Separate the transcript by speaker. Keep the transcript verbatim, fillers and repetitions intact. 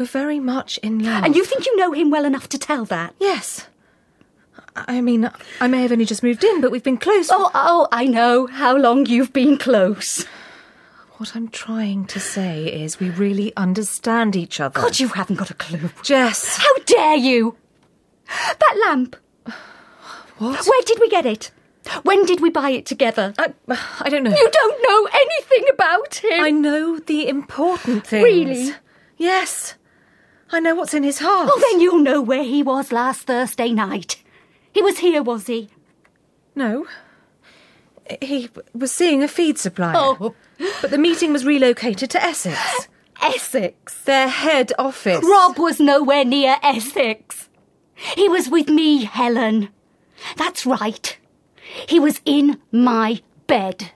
Speaker 1: We're very much in love.
Speaker 2: And you think you know him well enough to tell that?
Speaker 1: Yes. I mean, I may have only just moved in, but we've been close.
Speaker 2: Oh, oh, I know how long you've been close.
Speaker 1: What I'm trying to say is we really understand each other.
Speaker 2: God, you haven't got a clue.
Speaker 1: Jess.
Speaker 2: How dare you? That lamp.
Speaker 1: What?
Speaker 2: Where did we get it? When did we buy it together?
Speaker 1: I, I don't know.
Speaker 2: You don't know anything about him.
Speaker 1: I know the important things.
Speaker 2: Really?
Speaker 1: Yes. I know what's in his heart.
Speaker 2: Oh, then you'll know where he was last Thursday night. He was here, was he?
Speaker 1: No. He was seeing a feed supplier.
Speaker 2: Oh.
Speaker 1: But the meeting was relocated to Essex.
Speaker 2: Essex?
Speaker 1: Their head office.
Speaker 2: Rob was nowhere near Essex. He was with me, Helen. That's right. He was in my bed.